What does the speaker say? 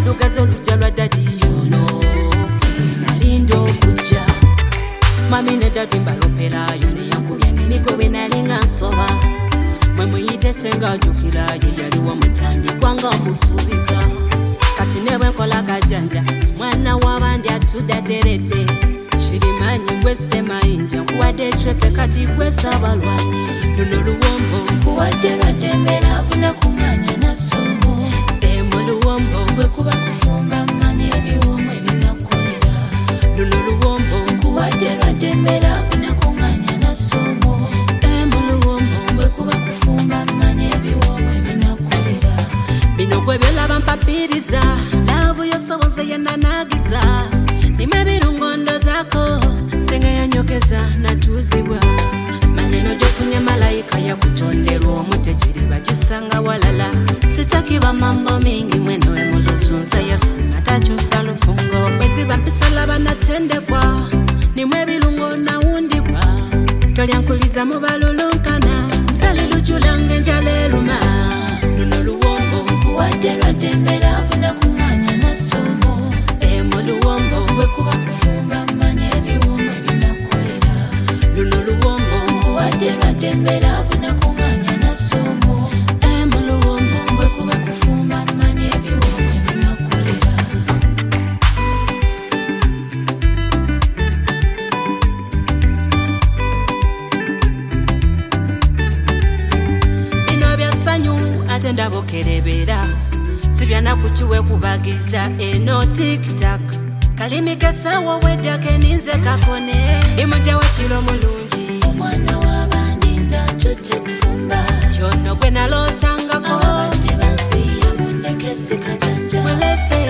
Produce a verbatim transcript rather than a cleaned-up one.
lugazo luja lwa dadi yono nalindo okuja mami ne dadi mbaloperayo neyankubyenga emigobe nalinga nsoba mwe muyite senga ajukira ye yaliwo mutandikwa nga omusuubiza kati ne bwe nkola kajanja mwana w'abandi atudateredde kirimanyi gwe semayinja nkuwadde ekyeke kati gwe saabalwanyi luno luwombo nkuwadde lwaddembera avuna kumanya nasomo emo luwombo bwe kuba kufumba manya ebiwombo ebinakolera luno luwombo nkuwadde lwaddembera avuna kumanya nasomo emo luwombo bwe kuba kufumba manya ebiwombo ebinakolera bino gwe byolaba mpapiriza laavu yosobonze yenanagiza nime birungondo zako senga yanyokeza natuzibwa maneno jofunye malayika ya kutonderwa omutekiriba kisanga walala sitakiba mambo mingi mweno emuluzunza yasina takyusa lufungo bweziba mpisala banatendekwa nimwe birungo nawundibwa tolyankuliza mubalulunkana nsali lujulange enjaleruma luno luwombo nkuwadde lwaddembera avuna kumanya nasomo emo luwombo bwe kuba kufumba manya ebiwombo ebinakolera luno luwombo nkuwadde lwaddembera avuna kumanya nasomo emo luwombo bwe kuba kufumba manya ebiwombo ebinakolera bino byasanyu ate ndabokerebera sibyana kukiwe kubagiza eno tiktak kalimi kasawa weddake ninze kakone imuja wakiro mulungi omwana w'abandi nza tutte kufumba yono gwe nalootangako abadde bansiya mundeke sikajanja mulese